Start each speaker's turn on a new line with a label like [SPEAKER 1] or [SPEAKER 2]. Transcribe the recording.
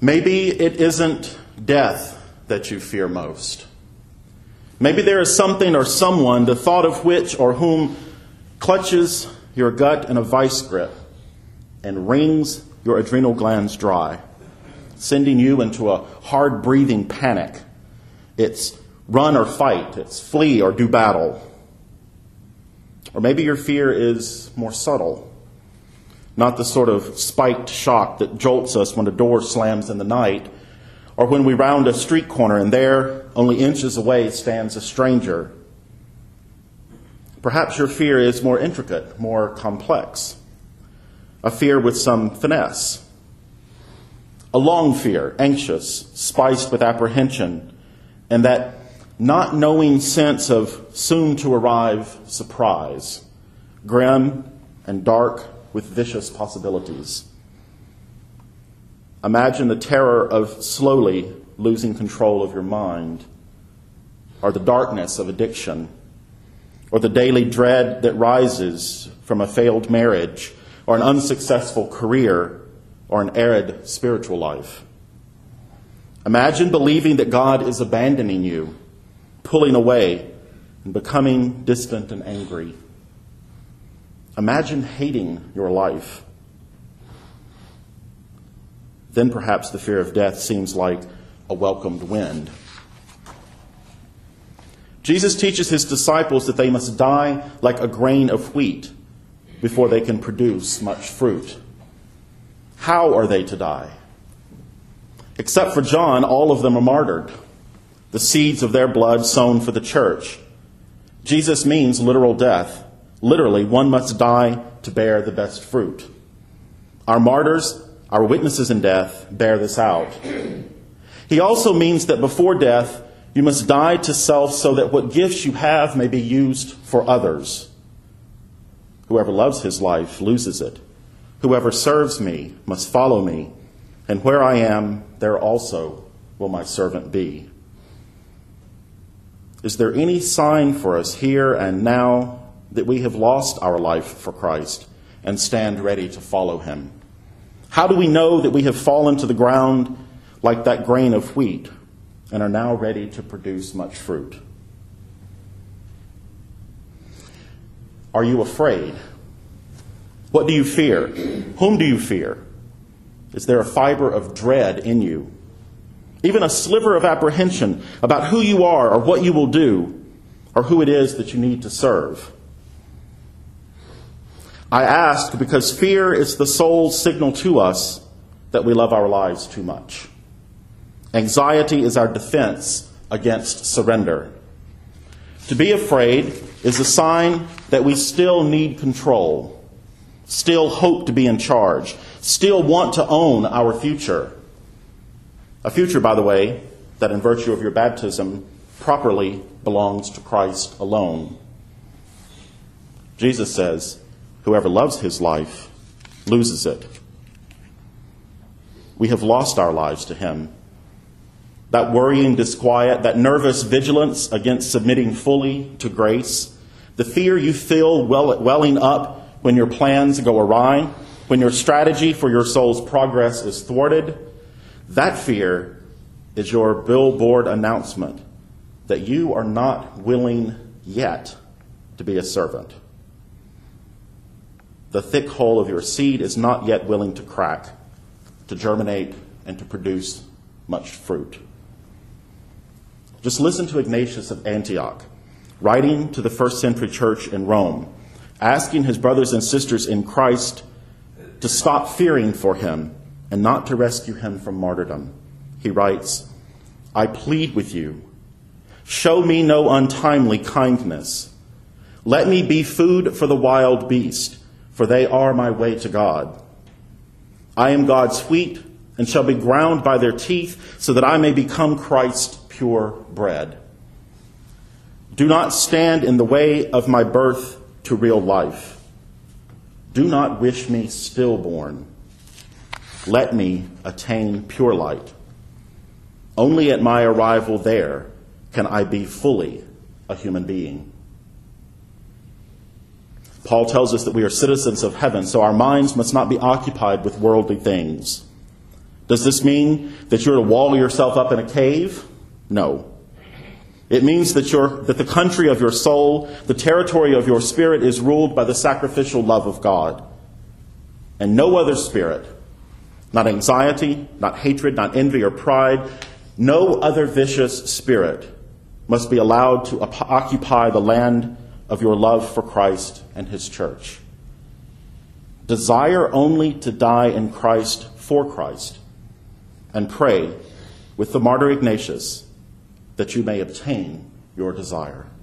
[SPEAKER 1] Maybe it isn't death that you fear most. Maybe there is something or someone, the thought of which or whom clutches your gut in a vice grip and wrings your adrenal glands dry, sending you into a hard-breathing panic. It's run or fight. It's flee or do battle. Or maybe your fear is more subtle, not the sort of spiked shock that jolts us when a door slams in the night, or when we round a street corner and there, only inches away, stands a stranger. Perhaps your fear is more intricate, more complex, a fear with some finesse, a long fear, anxious, spiced with apprehension, and that not knowing sense of soon-to-arrive surprise, grim and dark with vicious possibilities. Imagine the terror of slowly losing control of your mind, or the darkness of addiction, or the daily dread that rises from a failed marriage, or an unsuccessful career, or an arid spiritual life. Imagine believing that God is abandoning you, pulling away, and becoming distant and angry. Imagine hating your life. Then perhaps the fear of death seems like a welcomed wind. Jesus teaches his disciples that they must die like a grain of wheat before they can produce much fruit. How are they to die? Except for John, all of them are martyred, the seeds of their blood sown for the church. Jesus means literal death. Literally, one must die to bear the best fruit. Our martyrs, our witnesses in death, bear this out. He also means that before death, you must die to self so that what gifts you have may be used for others. Whoever loves his life loses it. Whoever serves me must follow me, and where I am, there also will my servant be. Is there any sign for us here and now that we have lost our life for Christ and stand ready to follow him? How do we know that we have fallen to the ground like that grain of wheat and are now ready to produce much fruit? Are you afraid? What do you fear? Whom do you fear? Is there a fiber of dread in you? Even a sliver of apprehension about who you are or what you will do or who it is that you need to serve? I ask because fear is the soul's signal to us that we love our lives too much. Anxiety is our defense against surrender. To be afraid is a sign that we still need control, still hope to be in charge, still want to own our future. A future, by the way, that in virtue of your baptism properly belongs to Christ alone. Jesus says, whoever loves his life loses it. We have lost our lives to him. That worrying disquiet, that nervous vigilance against submitting fully to grace, the fear you feel welling up when your plans go awry, when your strategy for your soul's progress is thwarted, that fear is your billboard announcement that you are not willing yet to be a servant. The thick hull of your seed is not yet willing to crack, to germinate, and to produce much fruit. Just listen to Ignatius of Antioch, writing to the first century church in Rome, asking his brothers and sisters in Christ to stop fearing for him and not to rescue him from martyrdom. He writes, I plead with you, show me no untimely kindness. Let me be food for the wild beast, for they are my way to God. I am God's wheat and shall be ground by their teeth so that I may become Christ's pure bread. Do not stand in the way of my birth to real life. Do not wish me stillborn. Let me attain pure light. Only at my arrival there can I be fully a human being. Paul tells us that we are citizens of heaven, so our minds must not be occupied with worldly things. Does this mean that you're to wall yourself up in a cave? No. It means that the country of your soul, the territory of your spirit, is ruled by the sacrificial love of God. And no other spirit, not anxiety, not hatred, not envy or pride, no other vicious spirit must be allowed to occupy the land of your love for Christ and his church. Desire only to die in Christ for Christ, and pray with the martyr Ignatius that you may obtain your desire.